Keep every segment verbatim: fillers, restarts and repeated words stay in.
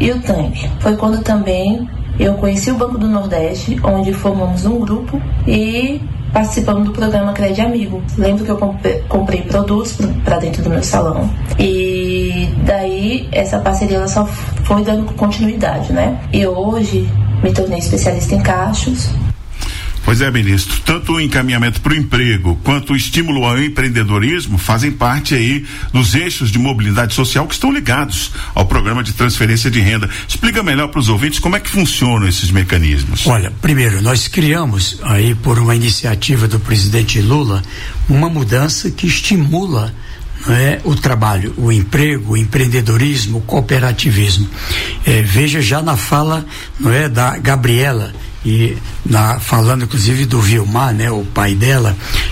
e o tanque. Foi quando também eu conheci o Banco do Nordeste, onde formamos um grupo e participamos do programa Crédito Amigo. Lembro que eu comprei, comprei produtos para dentro do meu salão e daí essa parceria ela só foi dando continuidade, né? E hoje me tornei especialista em cachos. Pois é, ministro, tanto o encaminhamento para o emprego quanto o estímulo ao empreendedorismo fazem parte aí dos eixos de mobilidade social que estão ligados ao programa de transferência de renda. Explica melhor para os ouvintes como é que funcionam esses mecanismos. Olha, primeiro, nós criamos aí por uma iniciativa do presidente Lula uma mudança que estimula, não é, o trabalho, o emprego, o empreendedorismo, o cooperativismo. É, veja já na fala, não é, da Gabriela, e na, falando inclusive do Vilmar, né, o pai dela,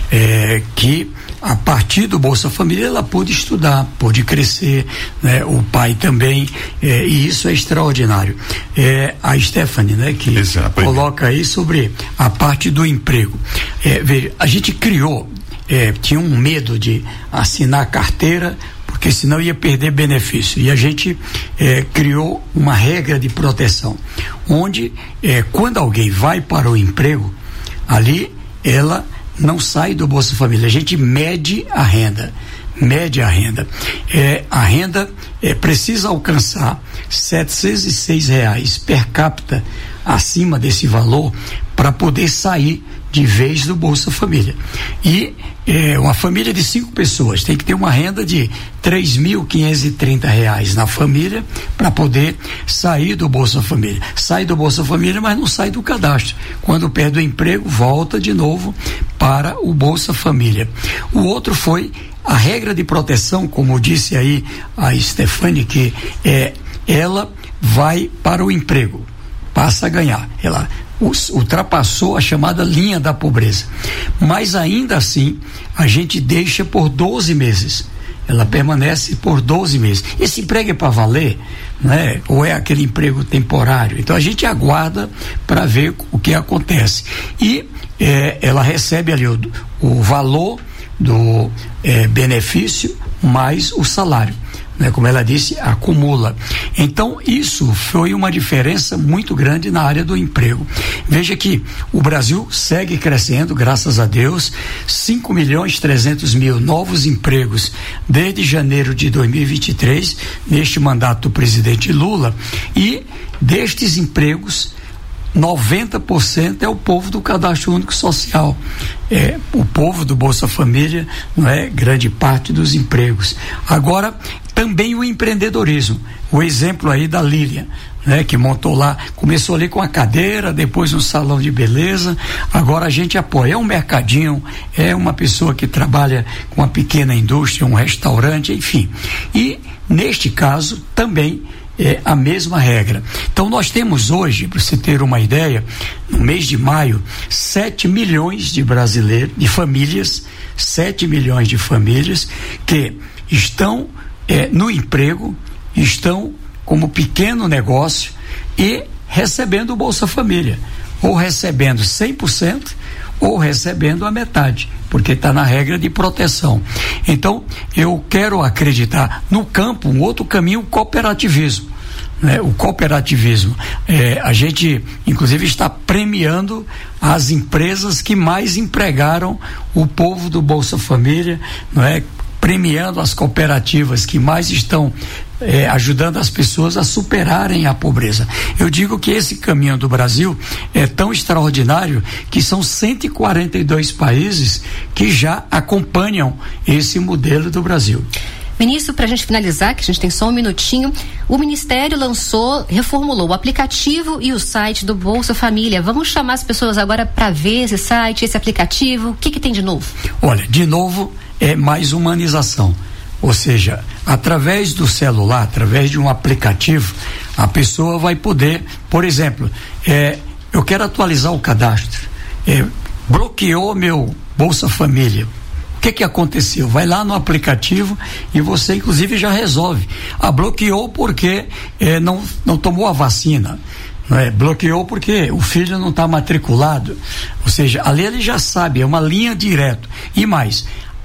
é, que a partir do Bolsa Família ela pôde estudar, pôde crescer, né, o pai também, é, e isso é extraordinário. É, a Stephanie, né, que Exato. coloca aí sobre a parte do emprego. É, veja, a gente criou, é, tinha um medo de assinar a carteira, porque senão ia perder benefício. E a gente eh, criou uma regra de proteção, onde eh, quando alguém vai para o emprego, ali ela não sai do Bolsa Família. A gente mede a renda, mede a renda. Eh, a renda eh, precisa alcançar setecentos e seis reais per capita acima desse valor para poder sair de vez do Bolsa Família. E é, uma família de cinco pessoas tem que ter uma renda de três mil quinhentos e trinta reais na família para poder sair do Bolsa Família. Sai do Bolsa Família, mas não sai do cadastro. Quando perde o emprego, volta de novo para o Bolsa Família. O outro foi a regra de proteção, como disse aí a Stefani, que é, ela vai para o emprego, passa a ganhar. Ela ultrapassou a chamada linha da pobreza, mas ainda assim a gente deixa por doze meses, ela permanece por doze meses. Esse emprego é para valer, né? Ou é aquele emprego temporário? Então a gente aguarda para ver o que acontece e é, ela recebe ali o, o valor do é, benefício mais o salário, né? Como ela disse, acumula. Então isso foi uma diferença muito grande na área do emprego. Veja que o Brasil segue crescendo, graças a Deus, cinco milhões e trezentos mil novos empregos desde janeiro de dois mil e vinte e três, neste mandato do presidente Lula, e destes empregos noventa por cento é o povo do Cadastro Único Social, é o povo do Bolsa Família, não é? Grande parte dos empregos. Agora, também o empreendedorismo, o exemplo aí da Lília, né, que montou lá, começou ali com a cadeira, depois um salão de beleza, agora a gente apoia, é um mercadinho, é uma pessoa que trabalha com uma pequena indústria, um restaurante, enfim. E neste caso também é a mesma regra. Então nós temos hoje, para você ter uma ideia, no mês de maio, sete milhões de brasileiros, de famílias, sete milhões de famílias que estão é, no emprego, estão como pequeno negócio e recebendo o Bolsa Família, ou recebendo cem por cento ou recebendo a metade, porque está na regra de proteção. Então eu quero acreditar no campo, um outro caminho, o cooperativismo, né? O cooperativismo, é, a gente inclusive está premiando as empresas que mais empregaram o povo do Bolsa Família, não é? Premiando as cooperativas que mais estão é, ajudando as pessoas a superarem a pobreza. Eu digo que esse caminho do Brasil é tão extraordinário que são cento e quarenta e dois países que já acompanham esse modelo do Brasil. Ministro, para a gente finalizar, que a gente tem só um minutinho, o Ministério lançou, reformulou o aplicativo e o site do Bolsa Família. Vamos chamar as pessoas agora para ver esse site, esse aplicativo. O que que tem de novo? Olha, de novo é mais humanização. Ou seja, através do celular, através de um aplicativo, a pessoa vai poder, por exemplo, é, eu quero atualizar o cadastro, é, bloqueou meu Bolsa Família. O que que aconteceu? Vai lá no aplicativo e você inclusive já resolve. Ah, bloqueou porque eh, não, não tomou a vacina, não é? Bloqueou porque o filho não está matriculado. Ou seja, ali ele já sabe, é uma linha direta. E mais,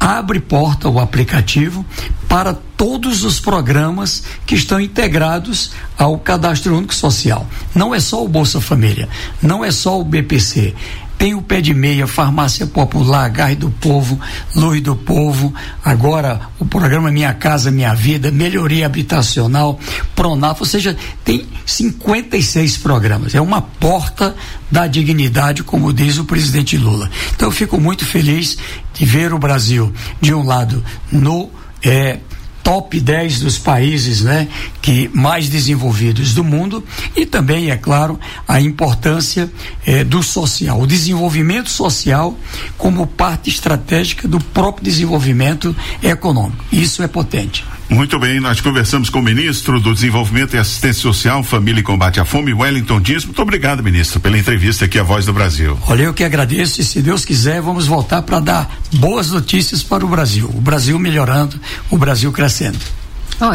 abre porta o aplicativo para todos os programas que estão integrados ao Cadastro Único Social. Não é só o Bolsa Família, não é só o B P C. Tem o Pé de Meia, Farmácia Popular, Gás do Povo, Luz do Povo, agora o programa Minha Casa Minha Vida, Melhoria Habitacional, Pronaf, ou seja, tem cinquenta e seis programas. É uma porta da dignidade, como diz o presidente Lula. Então eu fico muito feliz de ver o Brasil, de um lado, no é, top dez dos países, né, que mais desenvolvidos do mundo, e também, é claro, a importância eh, do social, o desenvolvimento social como parte estratégica do próprio desenvolvimento econômico. Isso é potente. Muito bem, nós conversamos com o ministro do Desenvolvimento e Assistência Social, Família e Combate à Fome, Wellington Dias. Muito obrigado, ministro, pela entrevista aqui à Voz do Brasil. Olha, eu que agradeço, e se Deus quiser, vamos voltar para dar boas notícias para o Brasil. O Brasil melhorando, o Brasil crescendo. Olha.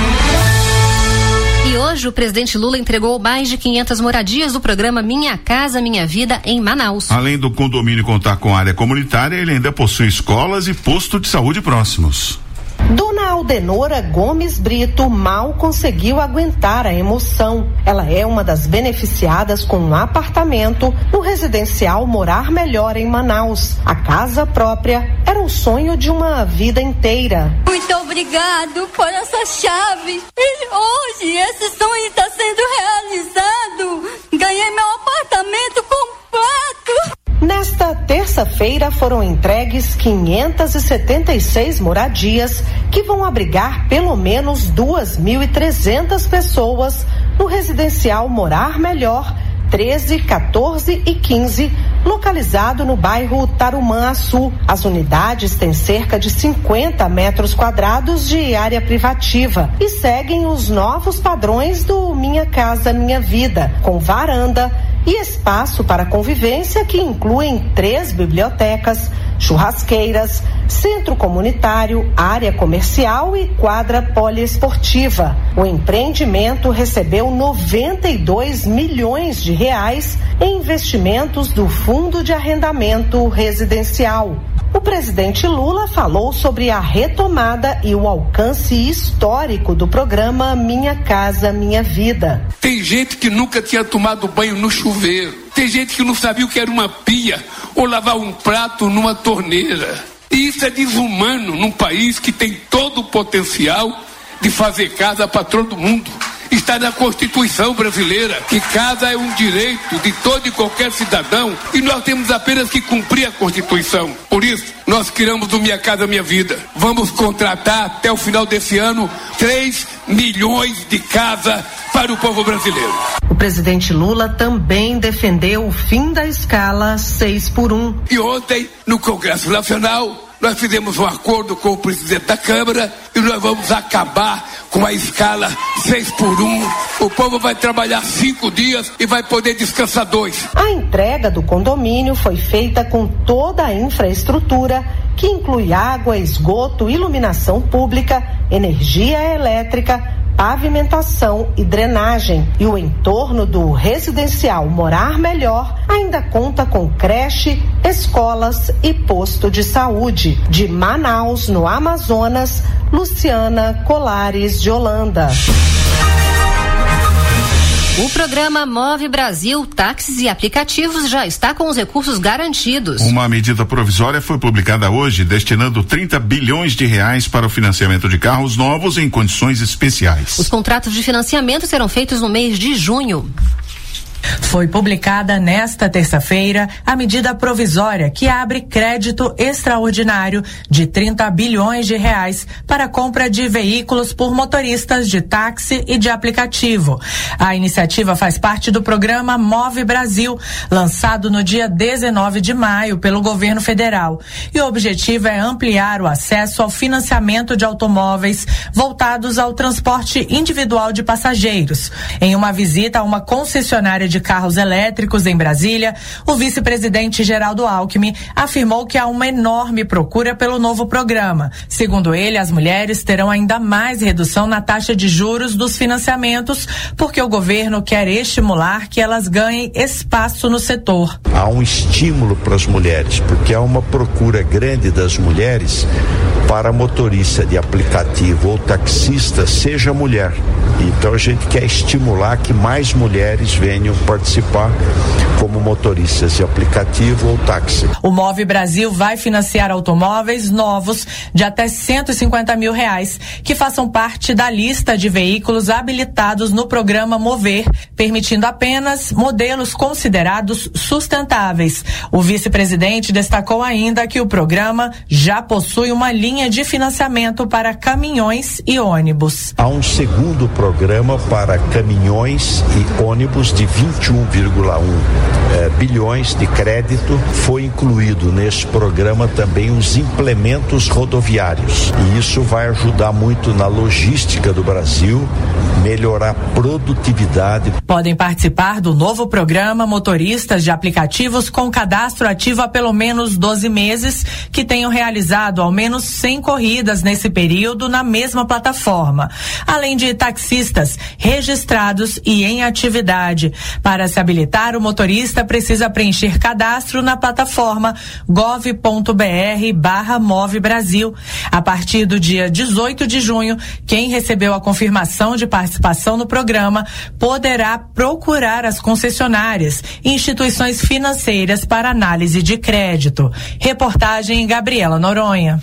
E hoje o presidente Lula entregou mais de quinhentas moradias do programa Minha Casa Minha Vida em Manaus. Além do condomínio contar com área comunitária, ele ainda possui escolas e posto de saúde próximos. Dona Aldenora Gomes Brito mal conseguiu aguentar a emoção. Ela é uma das beneficiadas com um apartamento no residencial Morar Melhor em Manaus. A casa própria era o sonho de uma vida inteira. Muito obrigado por essa chave. E hoje esse sonho está sendo realizado. Ganhei meu apartamento completo. Nesta terça-feira foram entregues quinhentas e setenta e seis moradias que vão abrigar pelo menos duas mil e trezentas pessoas no residencial Morar Melhor treze, quatorze e quinze, localizado no bairro Tarumã-Açu. As unidades têm cerca de cinquenta metros quadrados de área privativa e seguem os novos padrões do Minha Casa Minha Vida, com varanda e espaço para convivência que incluem três bibliotecas, churrasqueiras, centro comunitário, área comercial e quadra poliesportiva. O empreendimento recebeu noventa e dois milhões de reais em investimentos do Fundo de Arrendamento Residencial. O presidente Lula falou sobre a retomada e o alcance histórico do programa Minha Casa Minha Vida. Tem gente que nunca tinha tomado banho no chuveiro. Tem gente que não sabia o que era uma pia ou lavar um prato numa torneira. E isso é desumano num país que tem todo o potencial de fazer casa para todo mundo. Está na Constituição brasileira que casa é um direito de todo e qualquer cidadão e nós temos apenas que cumprir a Constituição. Por isso, nós criamos o Minha Casa Minha Vida. Vamos contratar até o final desse ano três milhões de casas para o povo brasileiro. O presidente Lula também defendeu o fim da escala seis por um. E ontem, no Congresso Nacional, nós fizemos um acordo com o presidente da Câmara e nós vamos acabar com a escala seis por um. O povo vai trabalhar cinco dias e vai poder descansar dois. A entrega do condomínio foi feita com toda a infraestrutura, que inclui água, esgoto, iluminação pública, energia elétrica, pavimentação e drenagem. E o entorno do residencial Morar Melhor ainda conta com creche, escolas e posto de saúde. De Manaus, no Amazonas, Luciana Colares de Holanda. O programa Move Brasil, táxis e aplicativos já está com os recursos garantidos. Uma medida provisória foi publicada hoje, destinando trinta bilhões de reais para o financiamento de carros novos em condições especiais. Os contratos de financiamento serão feitos no mês de junho. Foi publicada nesta terça-feira a medida provisória que abre crédito extraordinário de trinta bilhões de reais para a compra de veículos por motoristas de táxi e de aplicativo. A iniciativa faz parte do programa Move Brasil, lançado no dia dezenove de maio pelo governo federal. E o objetivo é ampliar o acesso ao financiamento de automóveis voltados ao transporte individual de passageiros. Em uma visita a uma concessionária de carros carros elétricos em Brasília, o vice-presidente Geraldo Alckmin afirmou que há uma enorme procura pelo novo programa. Segundo ele, as mulheres terão ainda mais redução na taxa de juros dos financiamentos, porque o governo quer estimular que elas ganhem espaço no setor. Há um estímulo para as mulheres, porque há uma procura grande das mulheres para motorista de aplicativo ou taxista seja mulher. Então a gente quer estimular que mais mulheres venham participar como motoristas de aplicativo ou táxi. O Move Brasil vai financiar automóveis novos de até cento e cinquenta mil reais, que façam parte da lista de veículos habilitados no programa Mover, permitindo apenas modelos considerados sustentáveis. O vice-presidente destacou ainda que o programa já possui uma linha de financiamento para caminhões e ônibus. Há um segundo programa para caminhões e ônibus de vinte e um vírgula um eh, bilhões de crédito. Foi incluído nesse programa também os implementos rodoviários. E isso vai ajudar muito na logística do Brasil, melhorar a produtividade. Podem participar do novo programa motoristas de aplicativos com cadastro ativo há pelo menos doze meses, que tenham realizado ao menos cem corridas nesse período na mesma plataforma, além de taxistas registrados e em atividade. Para se habilitar, o motorista precisa preencher cadastro na plataforma gov ponto br barra Move Brasil. A partir do dia dezoito de junho, quem recebeu a confirmação de participação no programa poderá procurar as concessionárias e instituições financeiras para análise de crédito. Reportagem Gabriela Noronha.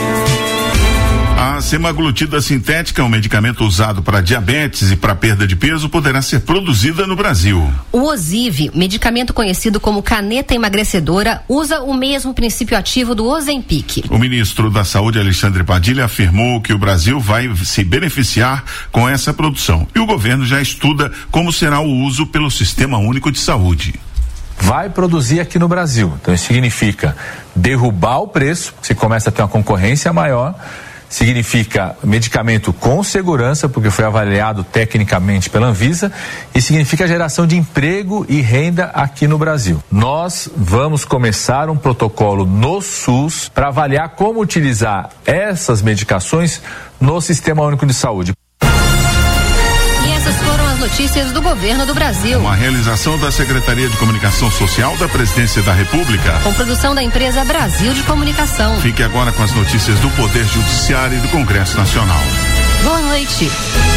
A semaglutida sintética, um medicamento usado para diabetes e para perda de peso, poderá ser produzida no Brasil. O Ozivy, medicamento conhecido como caneta emagrecedora, usa o mesmo princípio ativo do Ozempic. O ministro da Saúde, Alexandre Padilha, afirmou que o Brasil vai se beneficiar com essa produção. E o governo já estuda como será o uso pelo Sistema Único de Saúde. Vai produzir aqui no Brasil. Então isso significa derrubar o preço, se começa a ter uma concorrência maior. Significa medicamento com segurança, porque foi avaliado tecnicamente pela Anvisa, e significa a geração de emprego e renda aqui no Brasil. Nós vamos começar um protocolo no SUS para avaliar como utilizar essas medicações no Sistema Único de Saúde. Notícias do governo do Brasil. Uma realização da Secretaria de Comunicação Social da Presidência da República. Com produção da empresa Brasil de Comunicação. Fique agora com as notícias do Poder Judiciário e do Congresso Nacional. Boa noite.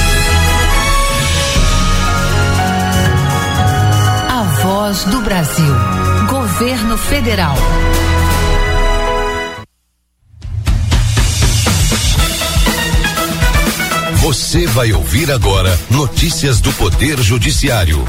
A Voz do Brasil. Governo Federal. Você vai ouvir agora notícias do Poder Judiciário.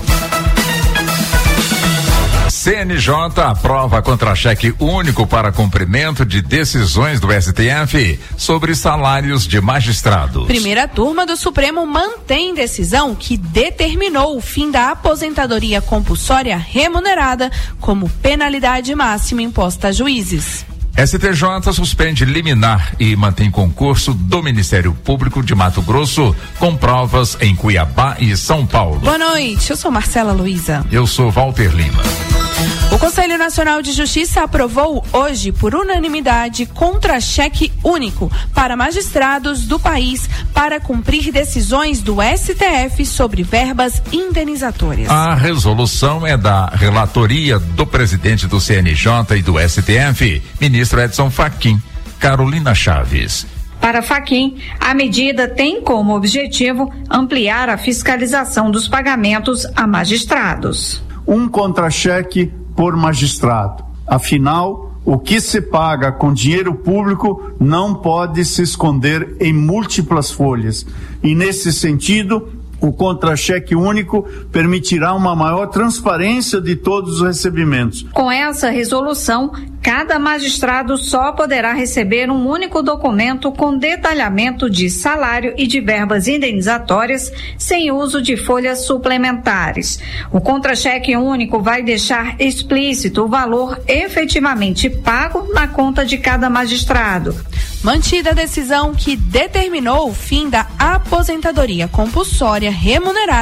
C N J aprova contra-cheque único para cumprimento de decisões do S T F sobre salários de magistrados. Primeira turma do Supremo mantém decisão que determinou o fim da aposentadoria compulsória remunerada como penalidade máxima imposta a juízes. S T J suspende liminar e mantém concurso do Ministério Público de Mato Grosso com provas em Cuiabá e São Paulo. Boa noite, eu sou Marcela Luiza. Eu sou Walter Lima. O Conselho Nacional de Justiça aprovou hoje, por unanimidade, contra-cheque único para magistrados do país para cumprir decisões do S T F sobre verbas indenizatórias. A resolução é da relatoria do presidente do C N J e do S T F, ministro Edson Fachin. Carolina Chaves. Para Fachin, a medida tem como objetivo ampliar a fiscalização dos pagamentos a magistrados. Um contra-cheque por magistrado. Afinal, o que se paga com dinheiro público não pode se esconder em múltiplas folhas. E, nesse sentido, o contra-cheque único permitirá uma maior transparência de todos os recebimentos. Com essa resolução, cada magistrado só poderá receber um único documento com detalhamento de salário e de verbas indenizatórias, sem uso de folhas suplementares. O contra-cheque único vai deixar explícito o valor efetivamente pago na conta de cada magistrado. Mantida a decisão que determinou o fim da aposentadoria compulsória remunerada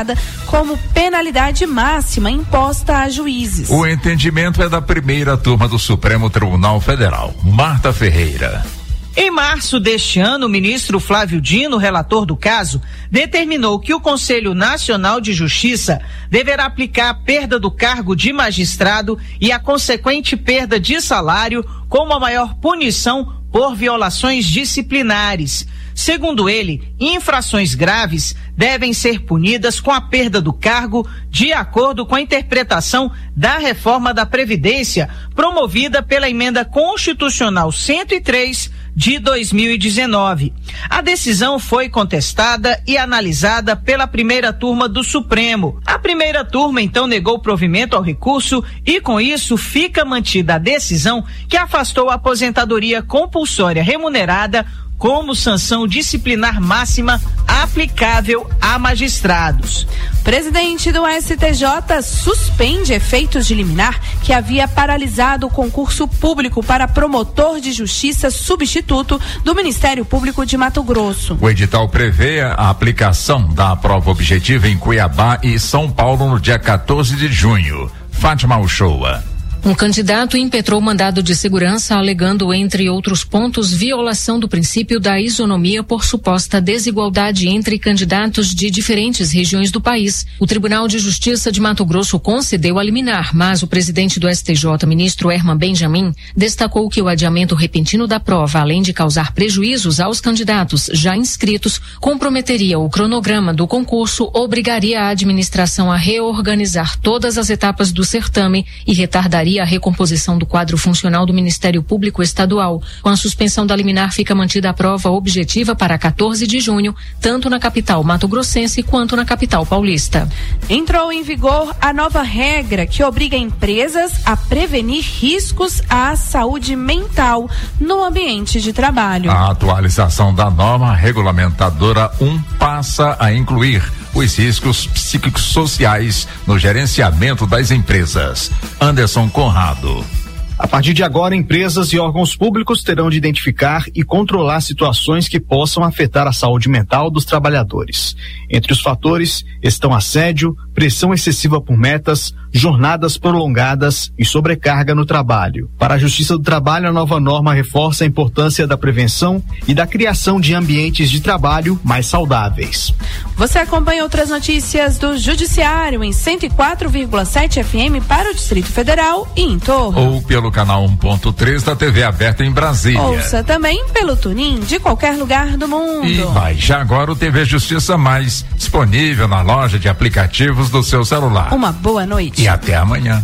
como penalidade máxima imposta a juízes. O entendimento é da primeira turma do Supremo Tribunal Federal. Marta Ferreira. Em março deste ano, o ministro Flávio Dino, relator do caso, determinou que o Conselho Nacional de Justiça deverá aplicar a perda do cargo de magistrado e a consequente perda de salário como a maior punição por violações disciplinares. Segundo ele, infrações graves devem ser punidas com a perda do cargo de acordo com a interpretação da reforma da Previdência promovida pela Emenda Constitucional cento e três de dois mil e dezenove. A decisão foi contestada e analisada pela primeira turma do Supremo. A primeira turma então negou provimento ao recurso e com isso fica mantida a decisão que afastou a aposentadoria compulsória remunerada como sanção disciplinar máxima aplicável a magistrados. Presidente do S T J suspende efeitos de liminar que havia paralisado o concurso público para promotor de justiça substituto do Ministério Público de Mato Grosso. O edital prevê a aplicação da prova objetiva em Cuiabá e São Paulo no dia quatorze de junho. Fátima Uchoa. Um candidato impetrou mandado de segurança alegando, entre outros pontos, violação do princípio da isonomia por suposta desigualdade entre candidatos de diferentes regiões do país. O Tribunal de Justiça de Mato Grosso concedeu a liminar, mas o presidente do S T J, ministro Herman Benjamin, destacou que o adiamento repentino da prova, além de causar prejuízos aos candidatos já inscritos, comprometeria o cronograma do concurso, obrigaria a administração a reorganizar todas as etapas do certame e retardaria a recomposição do quadro funcional do Ministério Público Estadual. Com a suspensão da liminar, fica mantida a prova objetiva para quatorze de junho, tanto na capital mato-grossense quanto na capital paulista. Entrou em vigor a nova regra que obriga empresas a prevenir riscos à saúde mental no ambiente de trabalho. A atualização da norma regulamentadora um passa a incluir os riscos psicossociais no gerenciamento das empresas. Anderson Conrado. A partir de agora, empresas e órgãos públicos terão de identificar e controlar situações que possam afetar a saúde mental dos trabalhadores. Entre os fatores estão assédio, pressão excessiva por metas, jornadas prolongadas e sobrecarga no trabalho. Para a Justiça do Trabalho, a nova norma reforça a importância da prevenção e da criação de ambientes de trabalho mais saudáveis. Você acompanha outras notícias do Judiciário em cento e quatro vírgula sete F M para o Distrito Federal e em torno. Ou pelo canal um ponto três da T V aberta em Brasília. Ouça também pelo Tunin de qualquer lugar do mundo. E baixe agora o T V Justiça Mais, disponível na loja de aplicativos do seu celular. Uma boa noite. E até amanhã.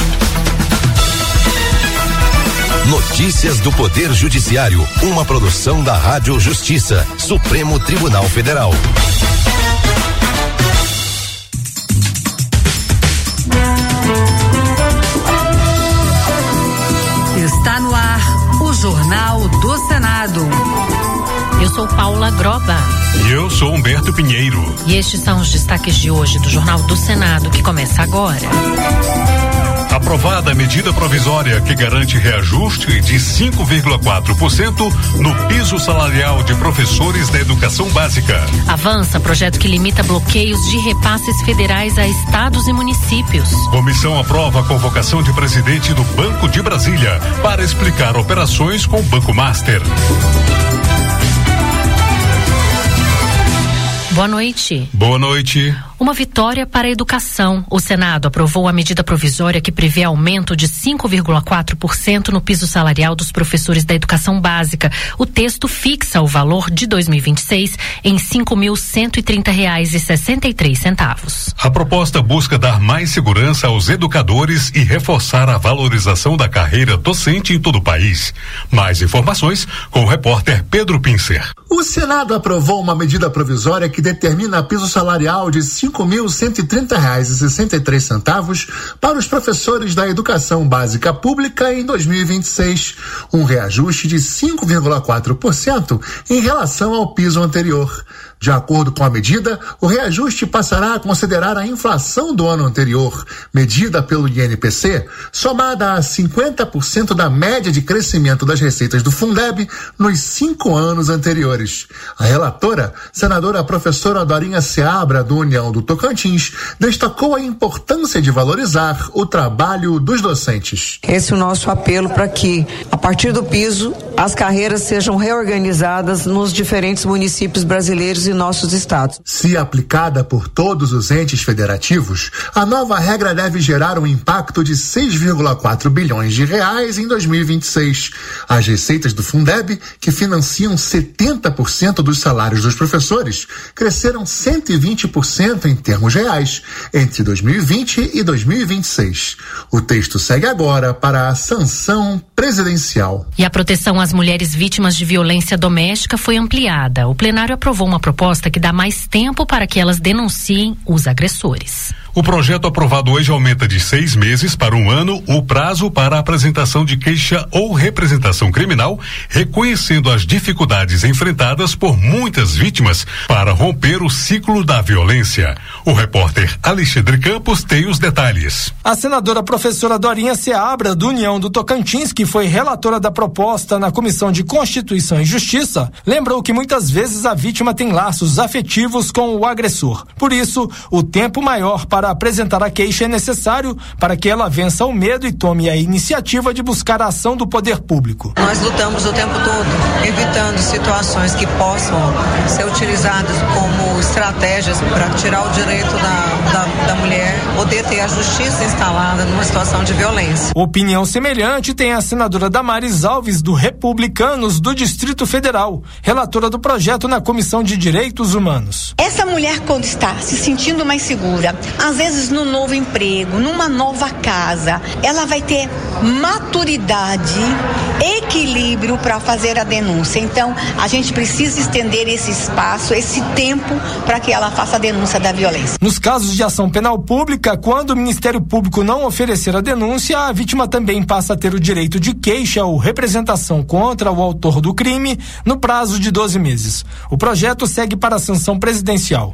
Notícias do Poder Judiciário, uma produção da Rádio Justiça, Supremo Tribunal Federal. Está no ar o Jornal do Senado. Eu sou Paula Groba. E eu sou Humberto Pinheiro. E estes são os destaques de hoje do Jornal do Senado, que começa agora. Aprovada a medida provisória que garante reajuste de cinco vírgula quatro por cento no piso salarial de professores da educação básica. Avança projeto que limita bloqueios de repasses federais a estados e municípios. Comissão aprova a convocação de presidente do Banco de Brasília para explicar operações com o Banco Master. Boa noite. Boa noite. Uma vitória para a educação. O Senado aprovou a medida provisória que prevê aumento de cinco vírgula quatro por cento no piso salarial dos professores da educação básica. O texto fixa o valor de dois mil e vinte e seis em cinco mil cento e trinta reais e sessenta e três centavos. A proposta busca dar mais segurança aos educadores e reforçar a valorização da carreira docente em todo o país. Mais informações com o repórter Pedro Pincer. O Senado aprovou uma medida provisória que determina piso salarial de cinco mil cento e trinta reais e sessenta e três centavos para os professores da educação básica pública em dois mil e vinte e seis, um reajuste de cinco vírgula quatro por cento em relação ao piso anterior. De acordo com a medida, o reajuste passará a considerar a inflação do ano anterior, medida pelo I N P C, somada a cinquenta por cento da média de crescimento das receitas do Fundeb nos cinco anos anteriores. A relatora, senadora professora Dorinha Seabra, do União do Tocantins, destacou a importância de valorizar o trabalho dos docentes. Esse é o nosso apelo para que, a partir do piso, as carreiras sejam reorganizadas nos diferentes municípios brasileiros e nossos estados. Se aplicada por todos os entes federativos, a nova regra deve gerar um impacto de seis vírgula quatro bilhões de reais em dois mil e vinte e seis. As receitas do Fundeb, que financiam setenta por cento dos salários dos professores, cresceram cento e vinte por cento em termos reais entre dois mil e vinte e dois mil e vinte e seis. O texto segue agora para a sanção presidencial. E a proteção às mulheres vítimas de violência doméstica foi ampliada. O plenário aprovou uma proposta que dá mais tempo para que elas denunciem os agressores. O projeto aprovado hoje aumenta de seis meses para um ano o prazo para a apresentação de queixa ou representação criminal, reconhecendo as dificuldades enfrentadas por muitas vítimas para romper o ciclo da violência. O repórter Alexandre Campos tem os detalhes. A senadora professora Dorinha Seabra, do União do Tocantins, que foi relatora da proposta na Comissão de Constituição e Justiça, lembrou que muitas vezes a vítima tem laços afetivos com o agressor. Por isso, o tempo maior para apresentar a queixa é necessário para que ela vença o medo e tome a iniciativa de buscar a ação do poder público. Nós lutamos o tempo todo, evitando situações que possam ser utilizadas como estratégias para tirar o direito da, da, da mulher poder ter a justiça instalada numa situação de violência. Opinião semelhante tem a senadora Damares Alves, do Republicanos do Distrito Federal, relatora do projeto na Comissão de Direitos Humanos. Essa mulher, quando está se sentindo mais segura, às vezes no novo emprego, numa nova casa, ela vai ter maturidade, equilíbrio para fazer a denúncia. Então, a gente precisa estender esse espaço, esse tempo, para que ela faça a denúncia da violência. Nos casos de ação penal pública, quando o Ministério Público não oferecer a denúncia, a vítima também passa a ter o direito de queixa ou representação contra o autor do crime no prazo de doze meses. O projeto segue para a sanção presidencial.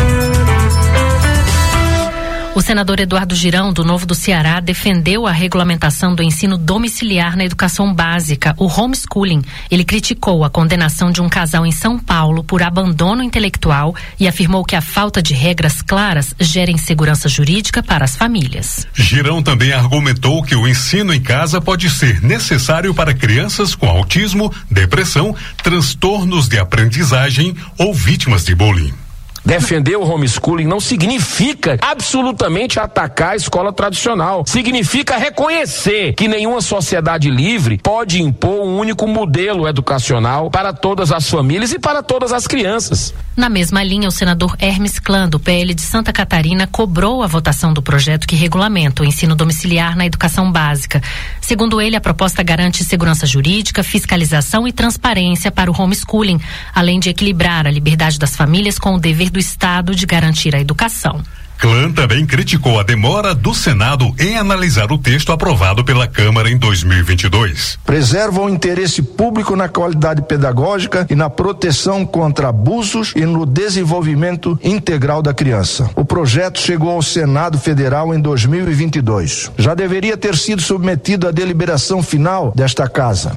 O senador Eduardo Girão, do Novo do Ceará, defendeu a regulamentação do ensino domiciliar na educação básica, o homeschooling. Ele criticou a condenação de um casal em São Paulo por abandono intelectual e afirmou que a falta de regras claras gera insegurança jurídica para as famílias. Girão também argumentou que o ensino em casa pode ser necessário para crianças com autismo, depressão, transtornos de aprendizagem ou vítimas de bullying. Defender o homeschooling não significa absolutamente atacar a escola tradicional. Significa reconhecer que nenhuma sociedade livre pode impor um único modelo educacional para todas as famílias e para todas as crianças. Na mesma linha, o senador Hermes Clã, do P L de Santa Catarina, cobrou a votação do projeto que regulamenta o ensino domiciliar na educação básica. Segundo ele, a proposta garante segurança jurídica, fiscalização e transparência para o homeschooling, além de equilibrar a liberdade das famílias com o dever do Estado de garantir a educação. Clã também criticou a demora do Senado em analisar o texto aprovado pela Câmara em dois mil e vinte e dois. Preserva o interesse público na qualidade pedagógica e na proteção contra abusos e no desenvolvimento integral da criança. O projeto chegou ao Senado Federal em dois mil e vinte e dois. Já deveria ter sido submetido à deliberação final desta casa.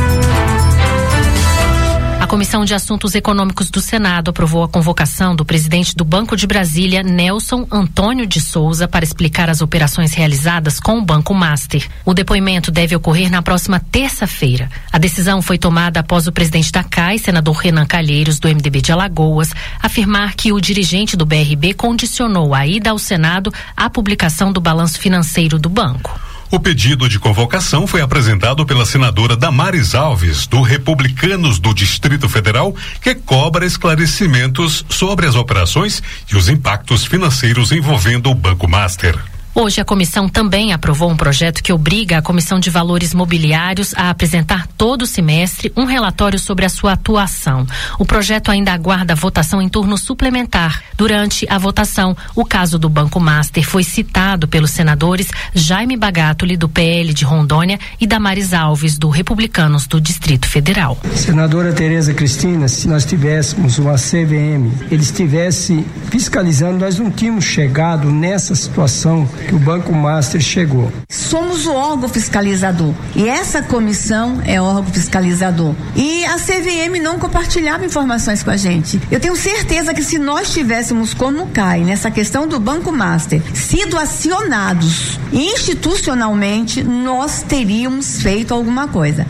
A Comissão de Assuntos Econômicos do Senado aprovou a convocação do presidente do Banco de Brasília, Nelson Antônio de Souza, para explicar as operações realizadas com o Banco Master. O depoimento deve ocorrer na próxima terça-feira. A decisão foi tomada após o presidente da C A I, senador Renan Calheiros, do M D B de Alagoas, afirmar que o dirigente do B R B condicionou a ida ao Senado à publicação do balanço financeiro do banco. O pedido de convocação foi apresentado pela senadora Damares Alves, do Republicanos do Distrito Federal, que cobra esclarecimentos sobre as operações e os impactos financeiros envolvendo o Banco Master. Hoje, a comissão também aprovou um projeto que obriga a Comissão de Valores Mobiliários a apresentar todo semestre um relatório sobre a sua atuação. O projeto ainda aguarda a votação em turno suplementar. Durante a votação, o caso do Banco Master foi citado pelos senadores Jaime Bagatoli, do P L de Rondônia, e Damares Alves, do Republicanos do Distrito Federal. Senadora Tereza Cristina, se nós tivéssemos uma C V M, ele estivesse fiscalizando, nós não tínhamos chegado nessa situação que o Banco Master chegou. Somos o órgão fiscalizador e essa comissão é órgão fiscalizador. E a C V M não compartilhava informações com a gente. Eu tenho certeza que se nós tivéssemos, como cai nessa questão do Banco Master, sido acionados institucionalmente, nós teríamos feito alguma coisa.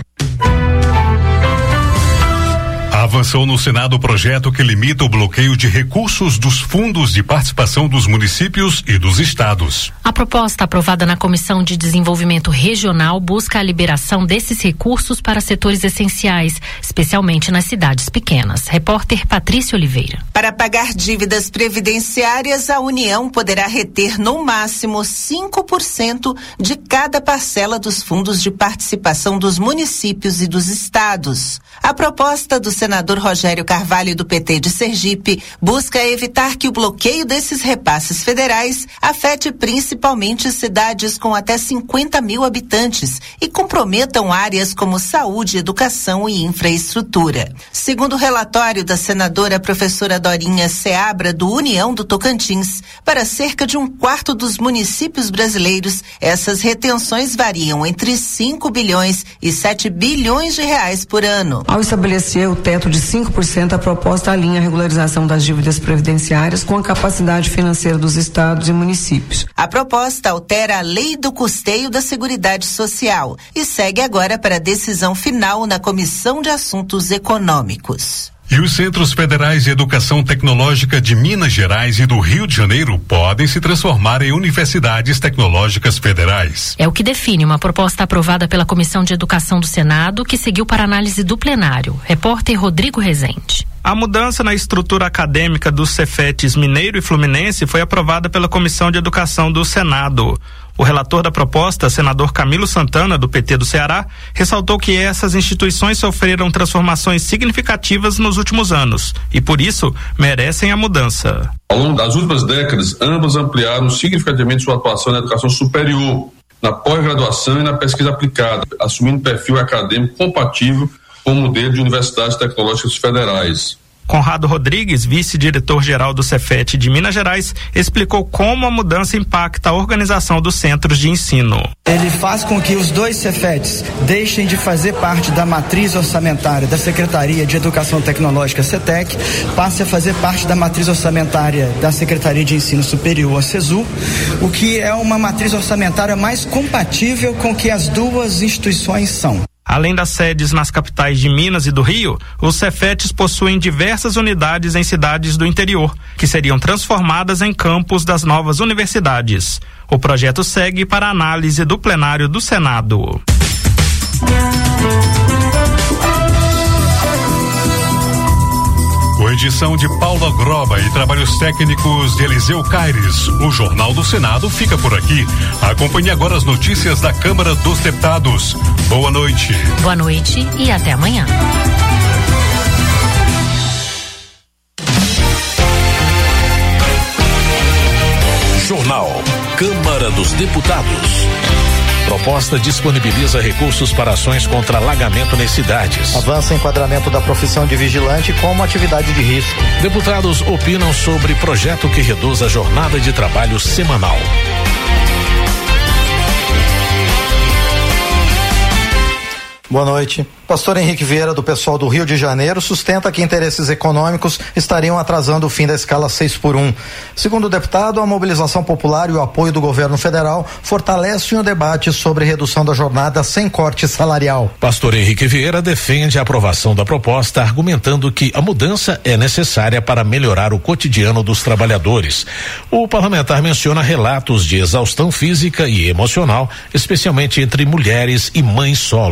Avançou no Senado o projeto que limita o bloqueio de recursos dos fundos de participação dos municípios e dos estados. A proposta aprovada na Comissão de Desenvolvimento Regional busca a liberação desses recursos para setores essenciais, especialmente nas cidades pequenas. Repórter Patrícia Oliveira. Para pagar dívidas previdenciárias, a União poderá reter no máximo cinco por cento de cada parcela dos fundos de participação dos municípios e dos estados. A proposta do senador Rogério Carvalho, do P T de Sergipe, busca evitar que o bloqueio desses repasses federais afete principalmente cidades com até cinquenta mil habitantes e comprometam áreas como saúde, educação e infraestrutura. Segundo o relatório da senadora professora Dorinha Seabra, do União do Tocantins, para cerca de um quarto dos municípios brasileiros, essas retenções variam entre cinco bilhões e sete bilhões de reais por ano. Ao estabelecer o teto de cinco por cento, a proposta alinha a regularização das dívidas previdenciárias com a capacidade financeira dos estados e municípios. A proposta altera a lei do custeio da Seguridade Social e segue agora para a decisão final na Comissão de Assuntos Econômicos. E os Centros Federais de Educação Tecnológica de Minas Gerais e do Rio de Janeiro podem se transformar em universidades tecnológicas federais. É o que define uma proposta aprovada pela Comissão de Educação do Senado, que seguiu para análise do plenário. Repórter Rodrigo Rezende. A mudança na estrutura acadêmica dos Cefetes Mineiro e Fluminense foi aprovada pela Comissão de Educação do Senado. O relator da proposta, senador Camilo Santana, do P T do Ceará, ressaltou que essas instituições sofreram transformações significativas nos últimos anos e, por isso, merecem a mudança. Ao longo das últimas décadas, ambas ampliaram significativamente sua atuação na educação superior, na pós-graduação e na pesquisa aplicada, assumindo perfil acadêmico compatível com o modelo de universidades tecnológicas federais. Conrado Rodrigues, vice-diretor-geral do Cefet de Minas Gerais, explicou como a mudança impacta a organização dos centros de ensino. Ele faz com que os dois Cefetes deixem de fazer parte da matriz orçamentária da Secretaria de Educação Tecnológica, CETEC, passe a fazer parte da matriz orçamentária da Secretaria de Ensino Superior, a CESU, o que é uma matriz orçamentária mais compatível com o que as duas instituições são. Além das sedes nas capitais de Minas e do Rio, os Cefetes possuem diversas unidades em cidades do interior, que seriam transformadas em campus das novas universidades. O projeto segue para análise do plenário do Senado. Com edição de Paula Groba e trabalhos técnicos de Eliseu Caires, o Jornal do Senado fica por aqui. Acompanhe agora as notícias da Câmara dos Deputados. Boa noite. Boa noite e até amanhã. Jornal Câmara dos Deputados. Proposta disponibiliza recursos para ações contra alagamento nas cidades. Avança enquadramento da profissão de vigilante como atividade de risco. Deputados opinam sobre projeto que reduz a jornada de trabalho semanal. Boa noite. Pastor Henrique Vieira, do pessoal do Rio de Janeiro, sustenta que interesses econômicos estariam atrasando o fim da escala seis por um. Segundo o deputado, a mobilização popular e o apoio do governo federal fortalecem o debate sobre redução da jornada sem corte salarial. Pastor Henrique Vieira defende a aprovação da proposta, argumentando que a mudança é necessária para melhorar o cotidiano dos trabalhadores. O parlamentar menciona relatos de exaustão física e emocional, especialmente entre mulheres e mães solo.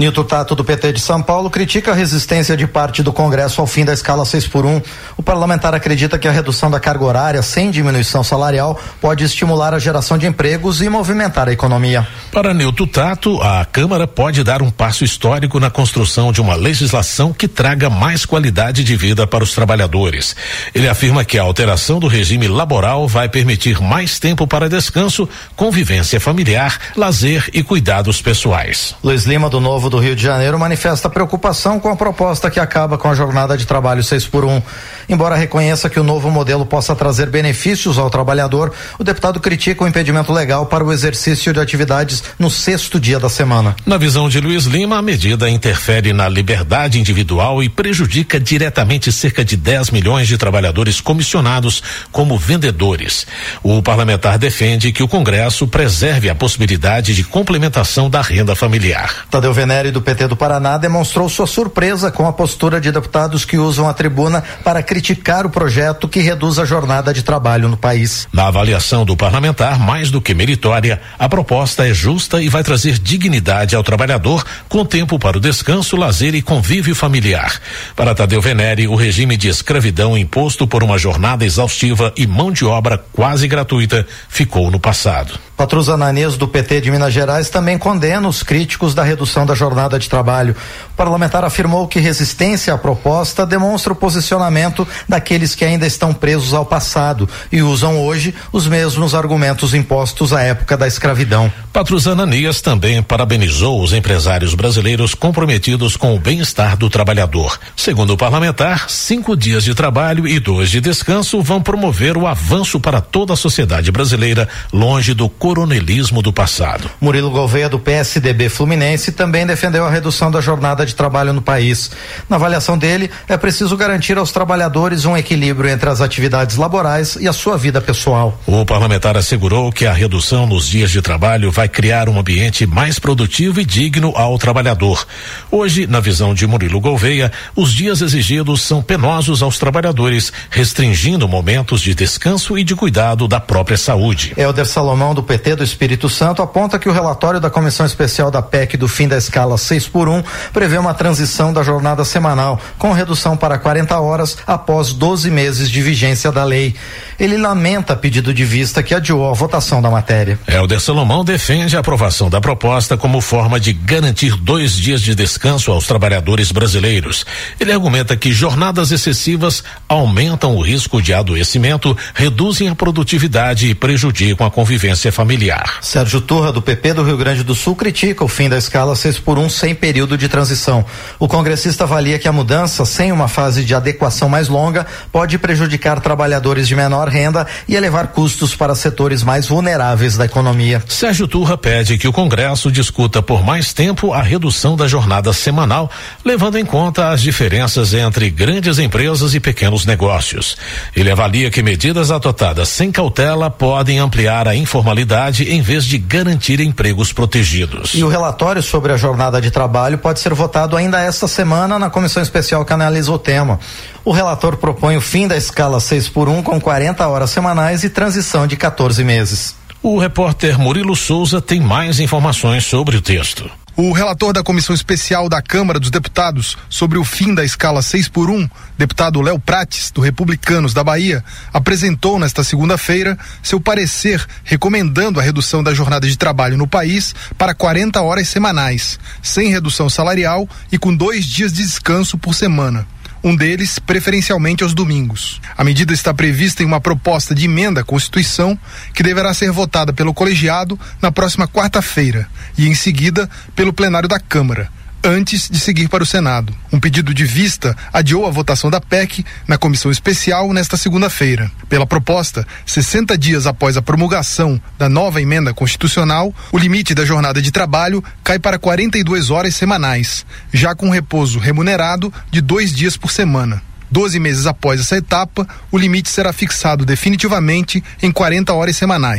Nilton Tato, do P T de São Paulo, critica a resistência de parte do Congresso ao fim da escala seis por um. O parlamentar acredita que a redução da carga horária sem diminuição salarial pode estimular a geração de empregos e movimentar a economia. Para Nilton Tato, a Câmara pode dar um passo histórico na construção de uma legislação que traga mais qualidade de vida para os trabalhadores. Ele afirma que a alteração do regime laboral vai permitir mais tempo para descanso, convivência familiar, lazer e cuidados pessoais. Luiz Lima, do Novo do Rio de Janeiro, manifesta preocupação com a proposta que acaba com a jornada de trabalho seis por um. Embora reconheça que o novo modelo possa trazer benefícios ao trabalhador, o deputado critica o impedimento legal para o exercício de atividades no sexto dia da semana. Na visão de Luiz Lima, a medida interfere na liberdade individual e prejudica diretamente cerca de dez milhões de trabalhadores comissionados como vendedores. O parlamentar defende que o Congresso preserve a possibilidade de complementação da renda familiar. Tadeu Venere, do P T do Paraná, demonstrou sua surpresa com a postura de deputados que usam a tribuna para criticar o projeto que reduz a jornada de trabalho no país. Na avaliação do parlamentar, mais do que meritória, a proposta é justa e vai trazer dignidade ao trabalhador, com tempo para o descanso, lazer e convívio familiar. Para Tadeu Venere, o regime de escravidão imposto por uma jornada exaustiva e mão de obra quase gratuita ficou no passado. Patrus Ananias, do P T de Minas Gerais, também condena os críticos da redução da jornada de trabalho. O parlamentar afirmou que resistência à proposta demonstra o posicionamento daqueles que ainda estão presos ao passado e usam hoje os mesmos argumentos impostos à época da escravidão. Patrus Ananias também parabenizou os empresários brasileiros comprometidos com o bem-estar do trabalhador. Segundo o parlamentar, cinco dias de trabalho e dois de descanso vão promover o avanço para toda a sociedade brasileira, longe do coronelismo do passado. Murilo Gouveia, do P S D B Fluminense, também defendeu a redução da jornada de trabalho no país. Na avaliação dele, é preciso garantir aos trabalhadores um equilíbrio entre as atividades laborais e a sua vida pessoal. O parlamentar assegurou que a redução nos dias de trabalho vai criar um ambiente mais produtivo e digno ao trabalhador. Hoje, na visão de Murilo Gouveia, os dias exigidos são penosos aos trabalhadores, restringindo momentos de descanso e de cuidado da própria saúde. Helder Salomão, do P T do Espírito Santo, aponta que o relatório da Comissão Especial da P E C do fim da escala seis por um prevê uma transição da jornada semanal, com redução para quarenta horas após doze meses de vigência da lei. Ele lamenta pedido de vista que adiou a votação da matéria. Helder Salomão defende a aprovação da proposta como forma de garantir dois dias de descanso aos trabalhadores brasileiros. Ele argumenta que jornadas excessivas aumentam o risco de adoecimento, reduzem a produtividade e prejudicam a convivência familiar. Sérgio Turra, do P P do Rio Grande do Sul, critica o fim da escala seis por um sem período de transição. O congressista avalia que a mudança, sem uma fase de adequação mais longa, pode prejudicar trabalhadores de menor renda e elevar custos para setores mais vulneráveis da economia. Sérgio Turra pede que o Congresso discuta por mais tempo a redução da jornada semanal, levando em conta as diferenças entre grandes empresas e pequenos negócios. Ele avalia que medidas adotadas sem cautela podem ampliar a informalidade em vez de garantir empregos protegidos. E o relatório sobre a jornada de trabalho pode ser votado ainda esta semana na comissão especial que analisa o tema. O relator propõe o fim da escala seis por um com quarenta horas semanais e transição de quatorze meses. O repórter Murilo Souza tem mais informações sobre o texto. O relator da Comissão Especial da Câmara dos Deputados sobre o fim da escala seis por um, deputado Léo Prates, do Republicanos da Bahia, apresentou nesta segunda-feira seu parecer recomendando a redução da jornada de trabalho no país para quarenta horas semanais, sem redução salarial e com dois dias de descanso por semana. Um deles, preferencialmente aos domingos. A medida está prevista em uma proposta de emenda à Constituição que deverá ser votada pelo colegiado na próxima quarta-feira e, em seguida, pelo plenário da Câmara, antes de seguir para o Senado. Um pedido de vista adiou a votação da P E C na comissão especial nesta segunda-feira. Pela proposta, sessenta dias após a promulgação da nova emenda constitucional, o limite da jornada de trabalho cai para quarenta e duas horas semanais, já com repouso remunerado de dois dias por semana. Doze meses após essa etapa, o limite será fixado definitivamente em quarenta horas semanais.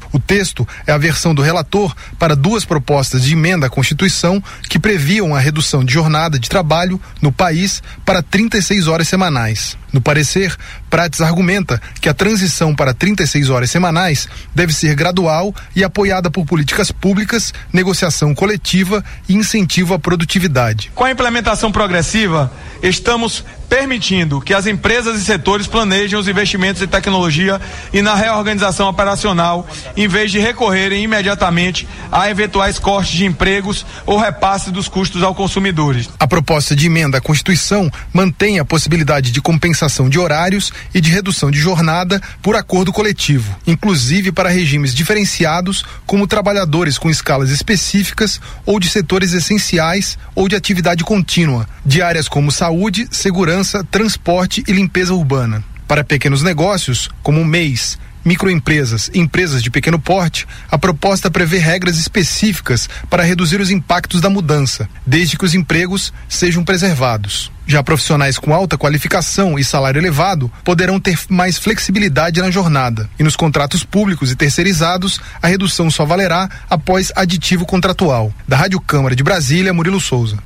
O texto é a versão do relator para duas propostas de emenda à Constituição que previam a redução de jornada de trabalho no país para trinta e seis horas semanais. No parecer, Prates argumenta que a transição para trinta e seis horas semanais deve ser gradual e apoiada por políticas públicas, negociação coletiva e incentivo à produtividade. Com a implementação progressiva, estamos permitindo que as empresas e setores planejem os investimentos em tecnologia e na reorganização operacional, em vez de recorrerem imediatamente a eventuais cortes de empregos ou repasse dos custos aos consumidores. A proposta de emenda à Constituição mantém a possibilidade de compensação de horários e de redução de jornada por acordo coletivo, inclusive para regimes diferenciados, como trabalhadores com escalas específicas ou de setores essenciais ou de atividade contínua, de áreas como saúde, segurança, transporte e limpeza urbana. Para pequenos negócios, como M E Is, microempresas e empresas de pequeno porte, a proposta prevê regras específicas para reduzir os impactos da mudança, desde que os empregos sejam preservados. Já profissionais com alta qualificação e salário elevado poderão ter mais flexibilidade na jornada. E nos contratos públicos e terceirizados, a redução só valerá após aditivo contratual. Da Rádio Câmara de Brasília, Murilo Souza.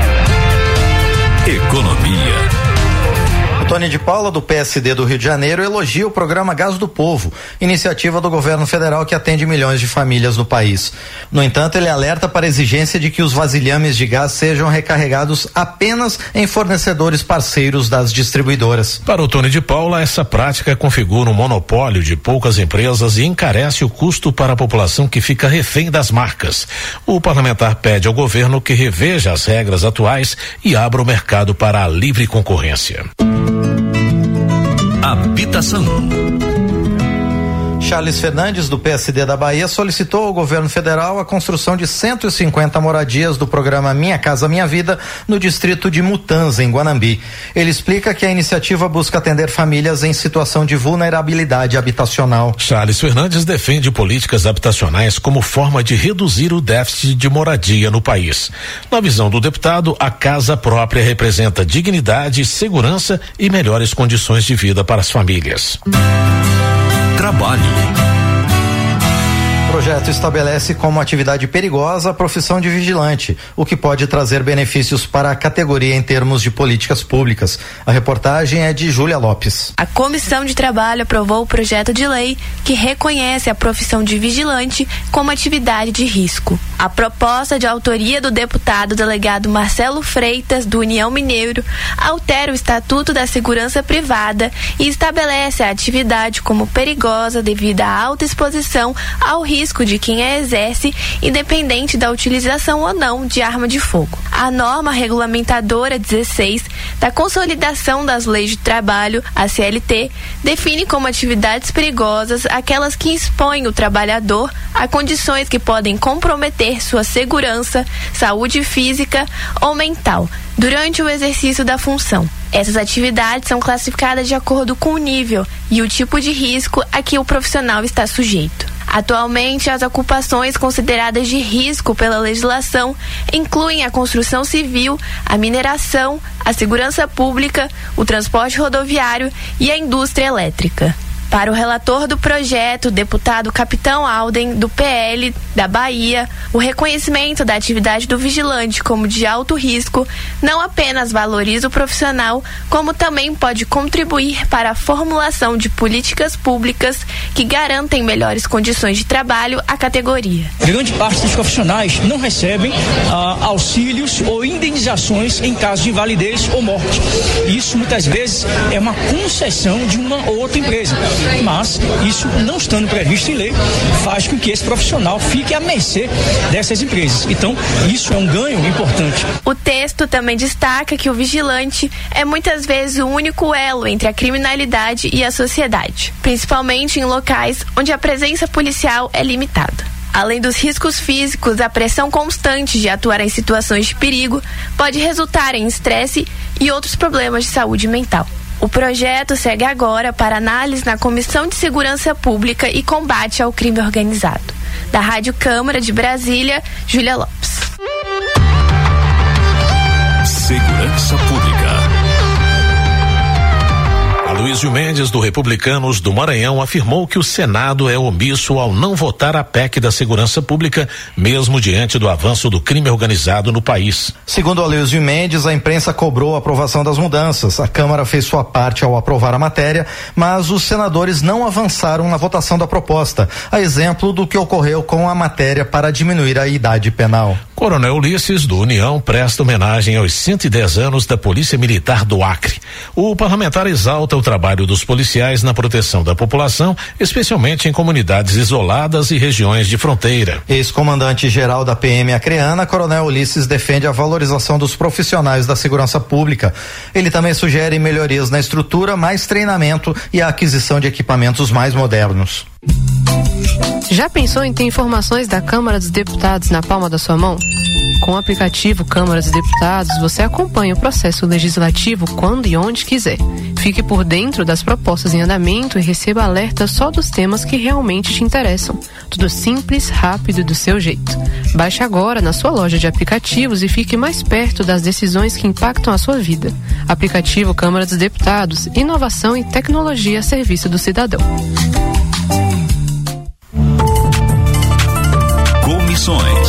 Economia. Tony de Paula, do P S D do Rio de Janeiro, elogia o programa Gás do Povo, iniciativa do governo federal que atende milhões de famílias no país. No entanto, ele alerta para a exigência de que os vasilhames de gás sejam recarregados apenas em fornecedores parceiros das distribuidoras. Para o Tony de Paula, essa prática configura um monopólio de poucas empresas e encarece o custo para a população que fica refém das marcas. O parlamentar pede ao governo que reveja as regras atuais e abra o mercado para a livre concorrência. Habitação. Charles Fernandes, do P S D da Bahia, solicitou ao governo federal a construção de cento e cinquenta moradias do programa Minha Casa Minha Vida no distrito de Mutanza, em Guanambi. Ele explica que a iniciativa busca atender famílias em situação de vulnerabilidade habitacional. Charles Fernandes defende políticas habitacionais como forma de reduzir o déficit de moradia no país. Na visão do deputado, a casa própria representa dignidade, segurança e melhores condições de vida para as famílias. Trabalho. O projeto estabelece como atividade perigosa a profissão de vigilante, o que pode trazer benefícios para a categoria em termos de políticas públicas. A reportagem é de Júlia Lopes. A Comissão de Trabalho aprovou o projeto de lei que reconhece a profissão de vigilante como atividade de risco. A proposta, de autoria do deputado delegado Marcelo Freitas, do União Mineiro, altera o Estatuto da Segurança Privada e estabelece a atividade como perigosa devido à alta exposição ao risco de quem a exerce, independente da utilização ou não de arma de fogo. A norma regulamentadora dezesseis da Consolidação das Leis de Trabalho, a C L T, define como atividades perigosas aquelas que expõem o trabalhador a condições que podem comprometer sua segurança, saúde física ou mental durante o exercício da função. Essas atividades são classificadas de acordo com o nível e o tipo de risco a que o profissional está sujeito. Atualmente, as ocupações consideradas de risco pela legislação incluem a construção civil, a mineração, a segurança pública, o transporte rodoviário e a indústria elétrica. Para o relator do projeto, o deputado Capitão Alden, do P L da Bahia, o reconhecimento da atividade do vigilante como de alto risco não apenas valoriza o profissional, como também pode contribuir para a formulação de políticas públicas que garantem melhores condições de trabalho à categoria. Grande parte dos profissionais não recebem ah, auxílios ou indenizações em caso de invalidez ou morte. Isso muitas vezes é uma concessão de uma ou outra empresa. Mas isso não estando previsto em lei faz com que esse profissional fique à mercê dessas empresas. Então, isso é um ganho importante. O texto também destaca que o vigilante é muitas vezes o único elo entre a criminalidade e a sociedade, principalmente em locais onde a presença policial é limitada. Além dos riscos físicos, a pressão constante de atuar em situações de perigo pode resultar em estresse e outros problemas de saúde mental. O projeto segue agora para análise na Comissão de Segurança Pública e Combate ao Crime Organizado. Da Rádio Câmara de Brasília, Júlia Lopes. Segurança Pública. Aloysio Mendes, do Republicanos do Maranhão, afirmou que o Senado é omisso ao não votar a P E C da Segurança Pública, mesmo diante do avanço do crime organizado no país. Segundo Aloysio Mendes, a imprensa cobrou a aprovação das mudanças. A Câmara fez sua parte ao aprovar a matéria, mas os senadores não avançaram na votação da proposta, a exemplo do que ocorreu com a matéria para diminuir a idade penal. Coronel Ulisses, do União, presta homenagem aos cento e dez anos da Polícia Militar do Acre. O parlamentar exalta o trabalho dos policiais na proteção da população, especialmente em comunidades isoladas e regiões de fronteira. Ex-comandante-geral da P M acreana, Coronel Ulisses defende a valorização dos profissionais da segurança pública. Ele também sugere melhorias na estrutura, mais treinamento e a aquisição de equipamentos mais modernos. Já pensou em ter informações da Câmara dos Deputados na palma da sua mão? Com o aplicativo Câmara dos Deputados, você acompanha o processo legislativo quando e onde quiser. Fique por dentro das propostas em andamento e receba alertas só dos temas que realmente te interessam. Tudo simples, rápido e do seu jeito. Baixe agora na sua loja de aplicativos e fique mais perto das decisões que impactam a sua vida. Aplicativo Câmara dos Deputados, inovação e tecnologia a serviço do cidadão. Comissões.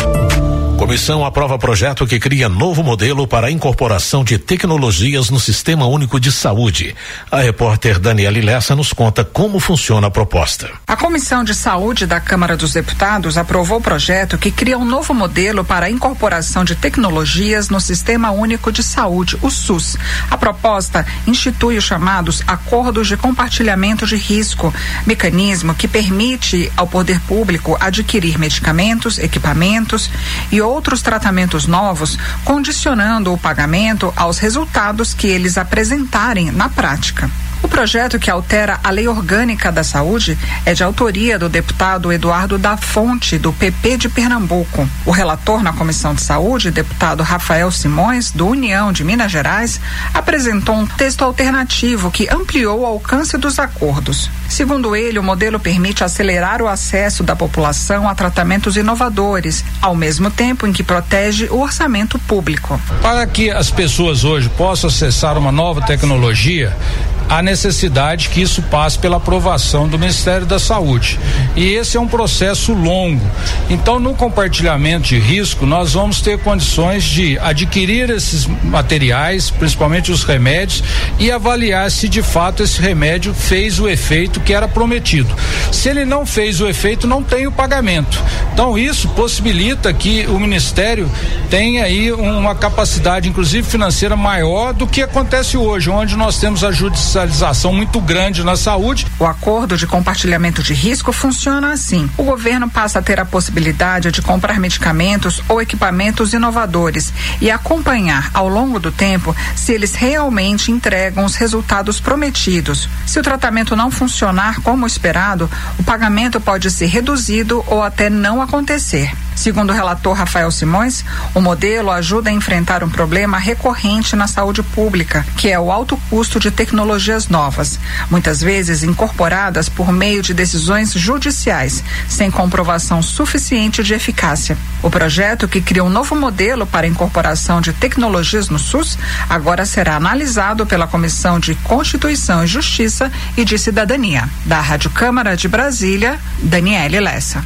Comissão aprova projeto que cria novo modelo para a incorporação de tecnologias no Sistema Único de Saúde. A repórter Daniele Lessa nos conta como funciona a proposta. A Comissão de Saúde da Câmara dos Deputados aprovou o projeto que cria um novo modelo para a incorporação de tecnologias no Sistema Único de Saúde, o SUS. A proposta institui os chamados Acordos de Compartilhamento de Risco, mecanismo que permite ao poder público adquirir medicamentos, equipamentos e outros tratamentos novos, condicionando o pagamento aos resultados que eles apresentarem na prática. O projeto, que altera a Lei Orgânica da Saúde, é de autoria do deputado Eduardo da Fonte, do P P de Pernambuco. O relator na Comissão de Saúde, deputado Rafael Simões, do União de Minas Gerais, apresentou um texto alternativo que ampliou o alcance dos acordos. Segundo ele, o modelo permite acelerar o acesso da população a tratamentos inovadores, ao mesmo tempo em que protege o orçamento público. Para que as pessoas hoje possam acessar uma nova tecnologia, há necessidade que isso passe pela aprovação do Ministério da Saúde. E esse é um processo longo. Então, no compartilhamento de risco, nós vamos ter condições de adquirir esses materiais, principalmente os remédios, e avaliar se de fato esse remédio fez o efeito que era prometido. Se ele não fez o efeito, não tem o pagamento. Então, isso possibilita que o Ministério tenha aí uma capacidade, inclusive financeira, maior do que acontece hoje, onde nós temos a judicialização muito grande na saúde. O acordo de compartilhamento de risco funciona assim: o governo passa a ter a possibilidade de comprar medicamentos ou equipamentos inovadores e acompanhar ao longo do tempo se eles realmente entregam os resultados prometidos. Se o tratamento não funcionar como esperado, o pagamento pode ser reduzido ou até não acontecer. Segundo o relator Rafael Simões, o modelo ajuda a enfrentar um problema recorrente na saúde pública, que é o alto custo de tecnologias novas, muitas vezes incorporadas por meio de decisões judiciais, sem comprovação suficiente de eficácia. O projeto, que cria um novo modelo para a incorporação de tecnologias no SUS, agora será analisado pela Comissão de Constituição e Justiça e de Cidadania. Da Rádio Câmara de Brasília, Daniele Lessa.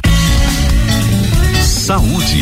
Saúde.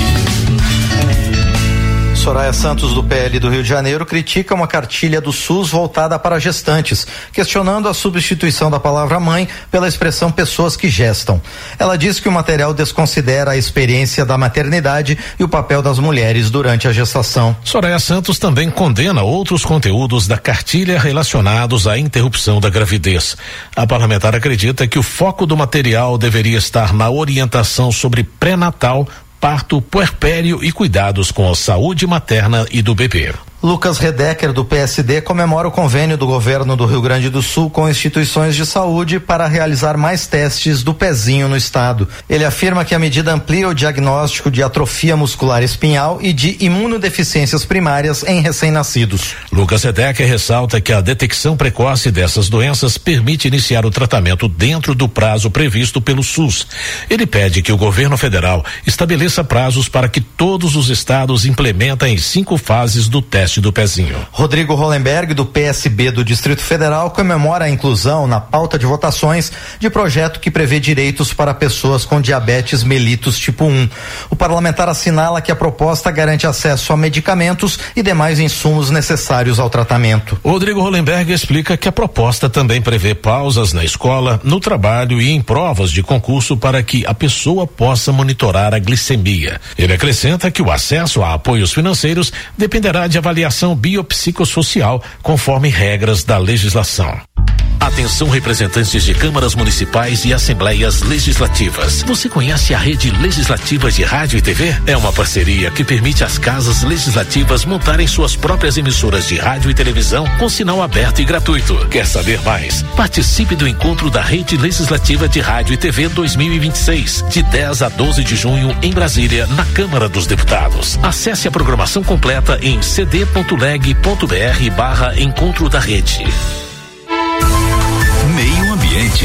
Soraya Santos, do P L do Rio de Janeiro, critica uma cartilha do SUS voltada para gestantes, questionando a substituição da palavra mãe pela expressão pessoas que gestam. Ela diz que o material desconsidera a experiência da maternidade e o papel das mulheres durante a gestação. Soraya Santos também condena outros conteúdos da cartilha relacionados à interrupção da gravidez. A parlamentar acredita que o foco do material deveria estar na orientação sobre pré-natal, parto, puerpério e cuidados com a saúde materna e do bebê. Lucas Redecker, do P S D, comemora o convênio do governo do Rio Grande do Sul com instituições de saúde para realizar mais testes do pezinho no estado. Ele afirma que a medida amplia o diagnóstico de atrofia muscular espinhal e de imunodeficiências primárias em recém-nascidos. Lucas Redecker ressalta que a detecção precoce dessas doenças permite iniciar o tratamento dentro do prazo previsto pelo SUS. Ele pede que o governo federal estabeleça prazos para que todos os estados implementem em cinco fases do teste Norte do Pezinho. Rodrigo Hollenberg, do P S B do Distrito Federal, comemora a inclusão na pauta de votações de projeto que prevê direitos para pessoas com diabetes mellitus tipo um. O parlamentar assinala que a proposta garante acesso a medicamentos e demais insumos necessários ao tratamento. Rodrigo Hollenberg explica que a proposta também prevê pausas na escola, no trabalho e em provas de concurso para que a pessoa possa monitorar a glicemia. Ele acrescenta que o acesso a apoios financeiros dependerá de avaliação biopsicossocial, conforme regras da legislação. Atenção, representantes de câmaras municipais e assembleias legislativas. Você conhece a rede legislativa de rádio e T V? É uma parceria que permite às casas legislativas montarem suas próprias emissoras de rádio e televisão com sinal aberto e gratuito. Quer saber mais? Participe do encontro da Rede Legislativa de Rádio e T V dois mil e vinte e seis, de dez a doze de junho, em Brasília, na Câmara dos Deputados. Acesse a programação completa em cd.leg.br barra Encontro da Rede. Meio Ambiente.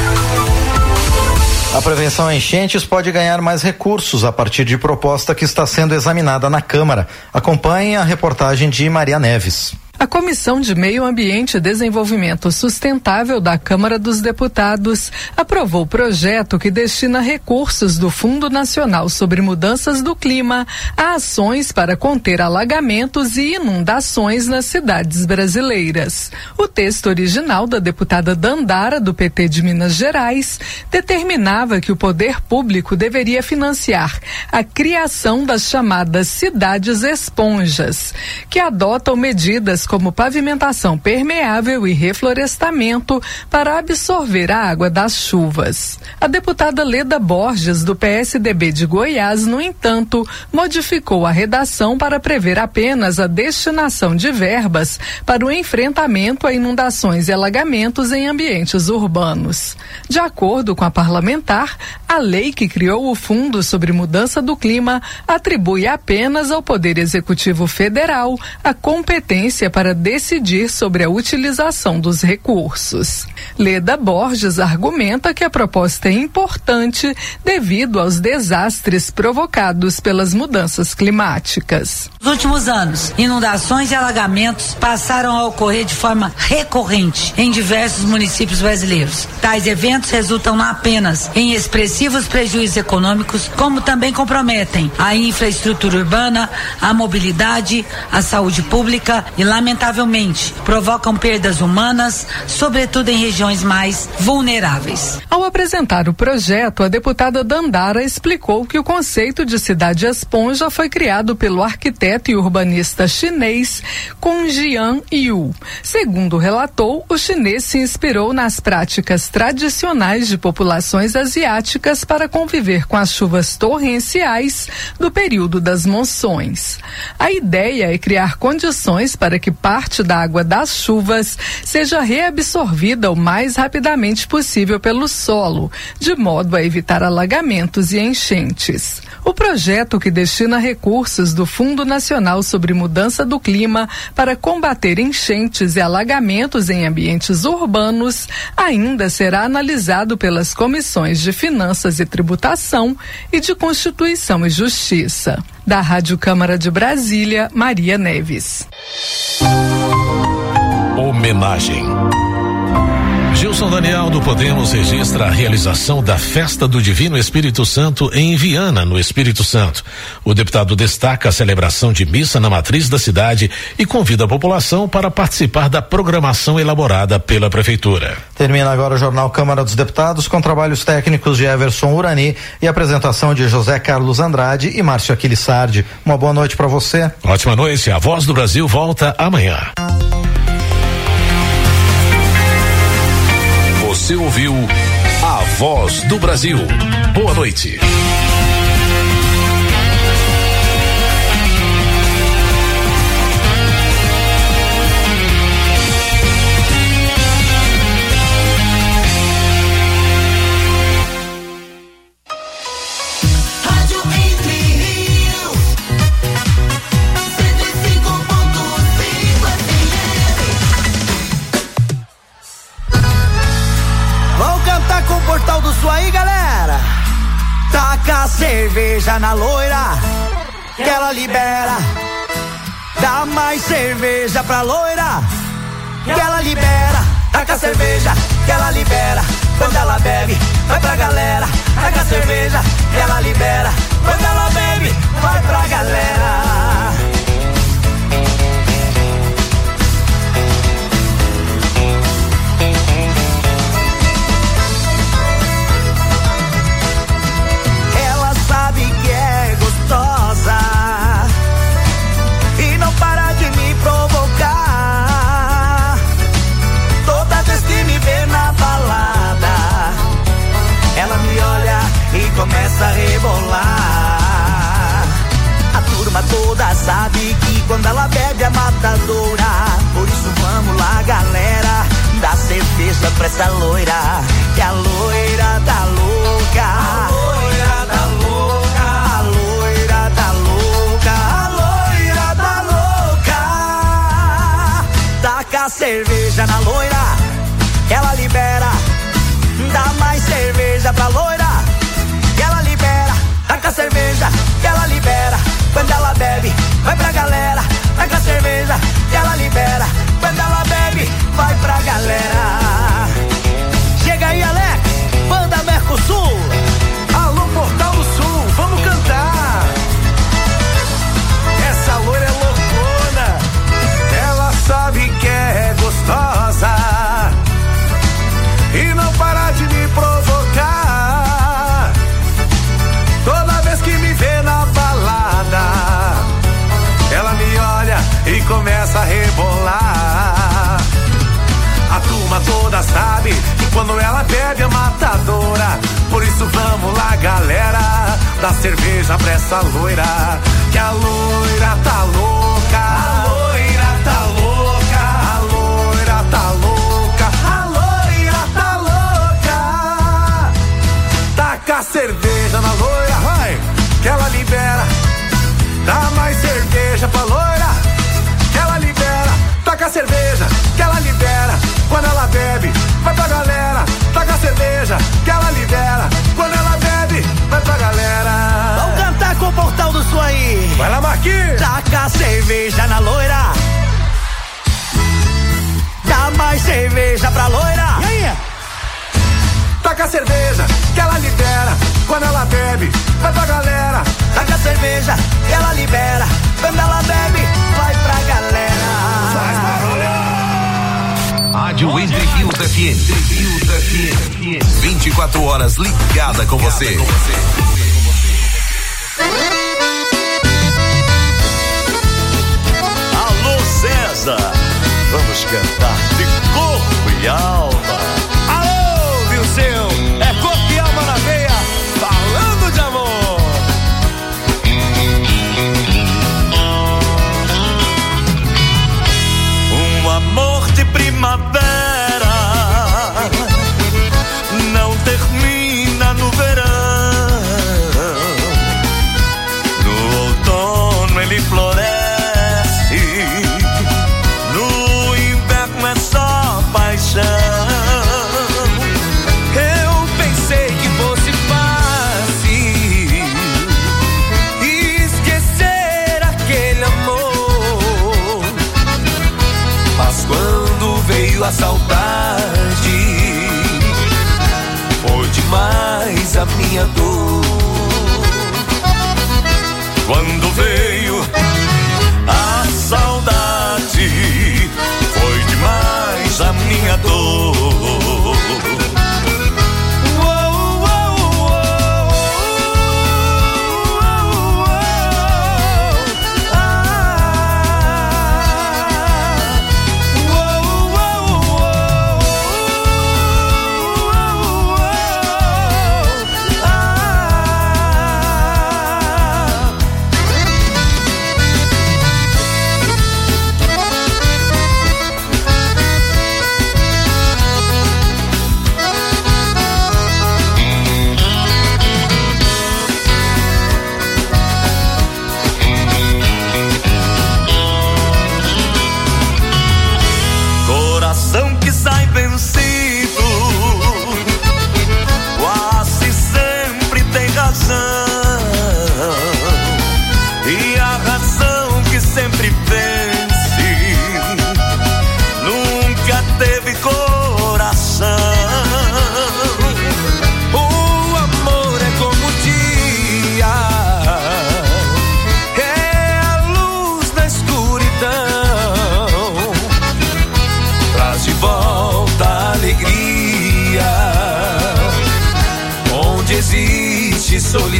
A prevenção a enchentes pode ganhar mais recursos a partir de proposta que está sendo examinada na Câmara. Acompanhe a reportagem de Maria Neves. A Comissão de Meio Ambiente e Desenvolvimento Sustentável da Câmara dos Deputados aprovou o projeto que destina recursos do Fundo Nacional sobre Mudanças do Clima a ações para conter alagamentos e inundações nas cidades brasileiras. O texto original da deputada Dandara, do P T de Minas Gerais, determinava que o poder público deveria financiar a criação das chamadas cidades esponjas, que adotam medidas como pavimentação permeável e reflorestamento para absorver a água das chuvas. A deputada Leda Borges, do P S D B de Goiás, no entanto, modificou a redação para prever apenas a destinação de verbas para o enfrentamento a inundações e alagamentos em ambientes urbanos. De acordo com a parlamentar, a lei que criou o Fundo sobre Mudança do Clima atribui apenas ao Poder Executivo Federal a competência para decidir sobre a utilização dos recursos. Leda Borges argumenta que a proposta é importante devido aos desastres provocados pelas mudanças climáticas. Nos últimos anos, inundações e alagamentos passaram a ocorrer de forma recorrente em diversos municípios brasileiros. Tais eventos resultam não apenas em expressivos prejuízos econômicos, como também comprometem a infraestrutura urbana, a mobilidade, a saúde pública e, lamentavelmente, provocam perdas humanas, sobretudo em regiões mais vulneráveis. Ao apresentar o projeto, a deputada Dandara explicou que o conceito de cidade esponja foi criado pelo arquiteto e urbanista chinês Kung Jian Yu. Segundo relatou, o chinês se inspirou nas práticas tradicionais de populações asiáticas para conviver com as chuvas torrenciais do período das monções. A ideia é criar condições para que parte da água das chuvas seja reabsorvida o mais rapidamente possível pelo solo, de modo a evitar alagamentos e enchentes. O projeto, que destina recursos do Fundo Nacional sobre Mudança do Clima para combater enchentes e alagamentos em ambientes urbanos, ainda será analisado pelas comissões de Finanças e Tributação e de Constituição e Justiça. Da Rádio Câmara de Brasília, Maria Neves. Homenagem. Gilson Daniel do Podemos registra a realização da Festa do Divino Espírito Santo em Viana, no Espírito Santo. O deputado destaca a celebração de missa na matriz da cidade e convida a população para participar da programação elaborada pela Prefeitura. Termina agora o Jornal Câmara dos Deputados com trabalhos técnicos de Everson Urani e apresentação de José Carlos Andrade e Márcio Aquiles Sardi. Uma boa noite para você. Ótima noite. A Voz do Brasil volta amanhã. Você ouviu A Voz do Brasil. Boa noite. Aí, galera, taca a cerveja na loira, que ela libera. Dá mais cerveja pra loira, que ela libera. Taca a cerveja, que ela libera. Quando ela bebe, vai pra galera. Taca a cerveja, que ela libera. Quando ela bebe, vai pra galera. Ela sabe que é gostosa e não para de me provocar. Toda vez que me vê na balada, ela me olha e começa a rebolar. A turma toda sabe que quando ela bebe é matadora. Por isso vamos lá, galera, dá cerveja pra essa loira, que a loira tá louca. A loira tá louca. A loira tá louca. A loira tá louca. Taca a cerveja na loira, que ela libera. Dá mais cerveja pra loira, que ela libera. Taca a cerveja, que ela libera. Quando ela bebe, vai pra galera. Taca a cerveja, que ela libera. Quando ela bebe, vai pra galera. Chega aí, Alex, banda Mercosul. Alô, Portal do Sul, vamos cantar. Essa loira é loucona, ela sabe que é gostosa e não para de me provocar. Toda vez que me vê na balada, ela me olha e começa a rebolar. A turma toda sabe que quando ela bebe é matadora. Por isso vamos lá, galera, dá cerveja pra essa loira, que a loira tá louca. A loira tá louca. A loira tá louca. A loira tá louca. Taca a cerveja na loira, vai, que ela libera. Dá mais cerveja pra loira, que ela libera. Taca a cerveja, que ela libera. Quando ela bebe, vai pra galera. Taca a cerveja, que ela libera. Quando ela bebe, vai pra galera. Vamos cantar com o Portal do Sul aí. Vai lá, Marquinhos. Taca a cerveja na loira, dá mais cerveja pra loira. E aí? Taca a cerveja, que ela libera. Quando ela bebe, vai pra galera. Taca a cerveja, que ela libera. Quando ela bebe, vai pra galera. Faz barulho! Rádio Entre Rios F M. Rios F M. vinte e quatro horas ligada com você. Alô, César, vamos cantar de corpo e alma. Alô, Vilceu, é corpo e alma na veia, falando de amor. Um amor de primavera não termina no verão. No outono ele floresce, no inverno é só paixão. Eu pensei que fosse fácil esquecer aquele amor, mas quando veio a saudade, foi demais a minha dor. Quando veio a saudade, foi demais a minha dor.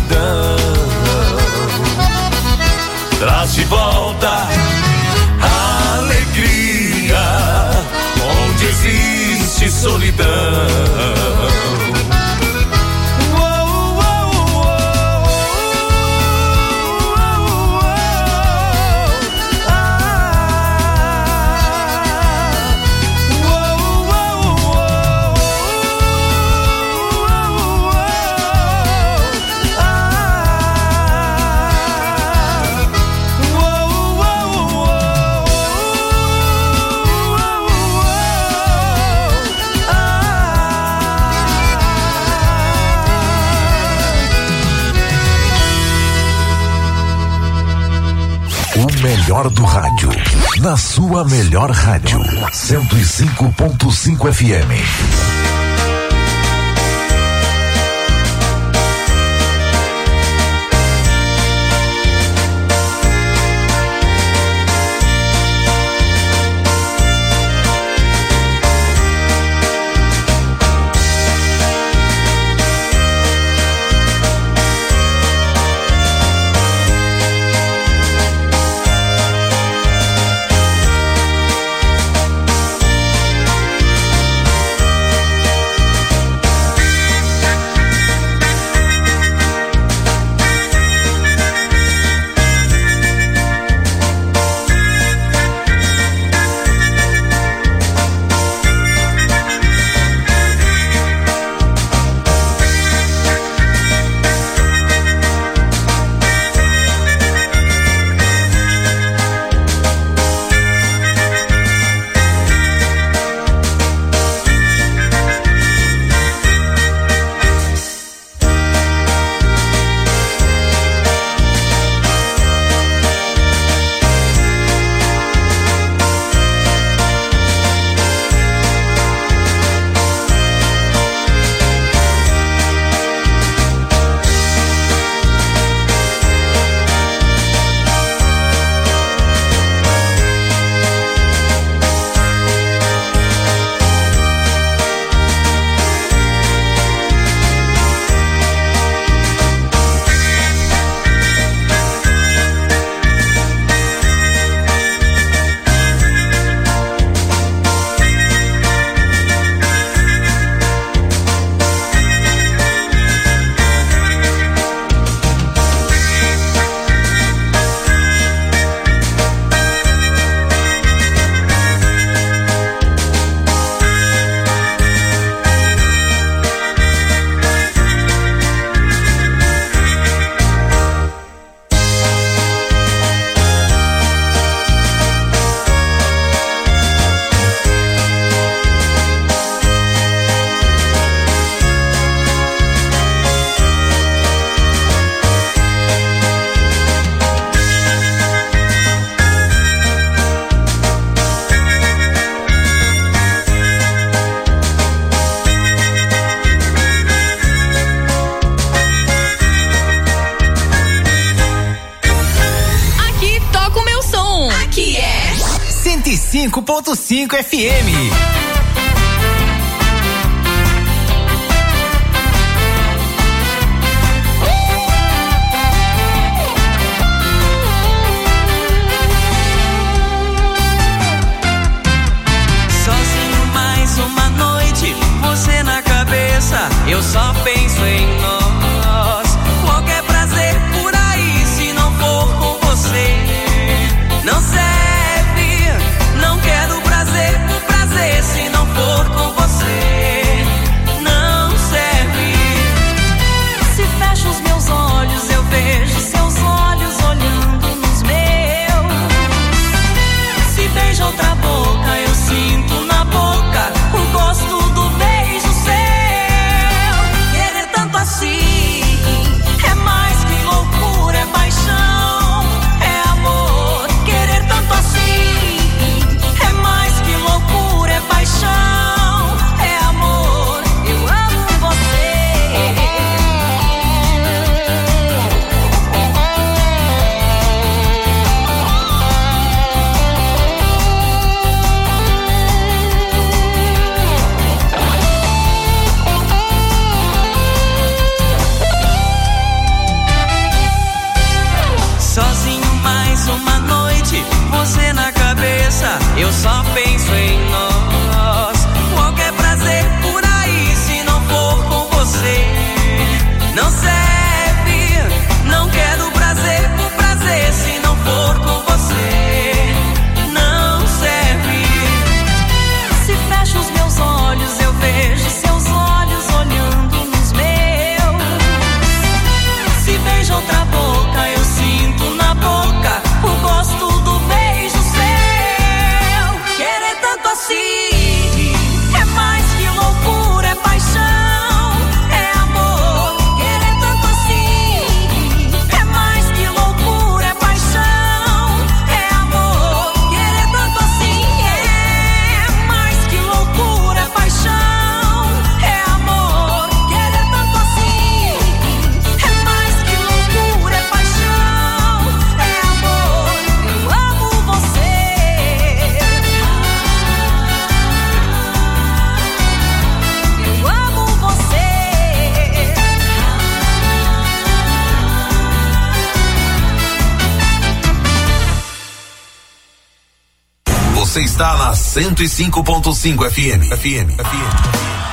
solidão. Traz de volta a alegria onde existe solidão. O melhor do rádio, na sua melhor rádio, cento e cinco ponto cinco F M. cinco ponto cinco F M. Sozinho mais uma noite, você na cabeça, eu só penso em nós. Qualquer prazer por aí, se não for com você, não serve. Não quero prazer por prazer, se Você está na cento e cinco ponto cinco F M. F M. F M.